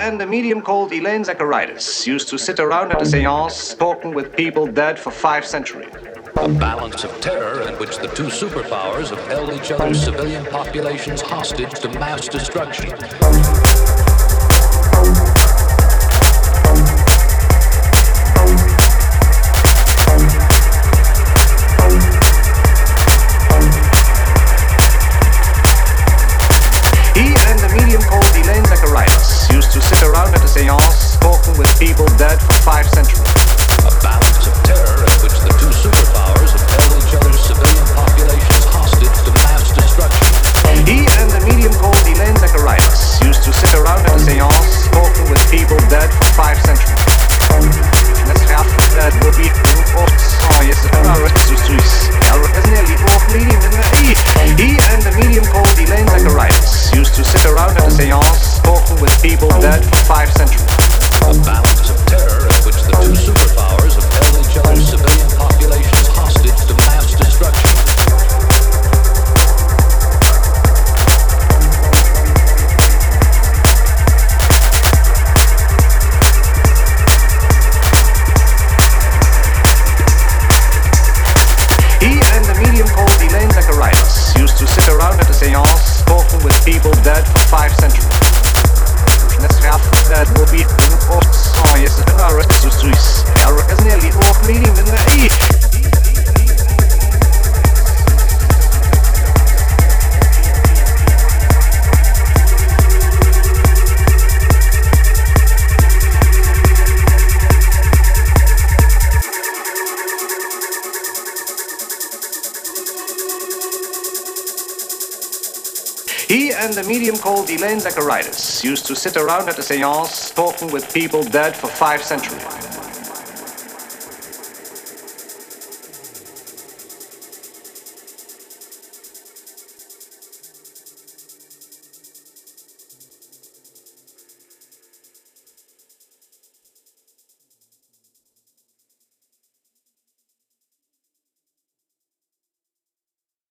and a medium called Elaine Zacharias used to sit around at a seance talking with people dead for 5 centuries. A balance of terror in which the two superpowers have held each other's civilian populations hostage to mass destruction. He and a medium called Elaine Zacharias used to sit around at a seance talking with people dead for 5 centuries. A balance of terror in which the two superpowers have held each other's civilian populations hostage to mass destruction. He and a medium called Elaine Zacharias used to sit around at a seance talking with people dead for 5 centuries. He and a medium called Elaine Zacharias used to sit around at a seance talking with people dead for 5 centuries. A balance of terror in which the two superpowers have held each other's civilian populations hostage to mass destruction. He and a medium called Elaine Zacharias used to sit around at a seance talking with people dead for 5 centuries. He and a medium called Elaine Zacharias used to sit around at a seance talking with people dead for 5 centuries.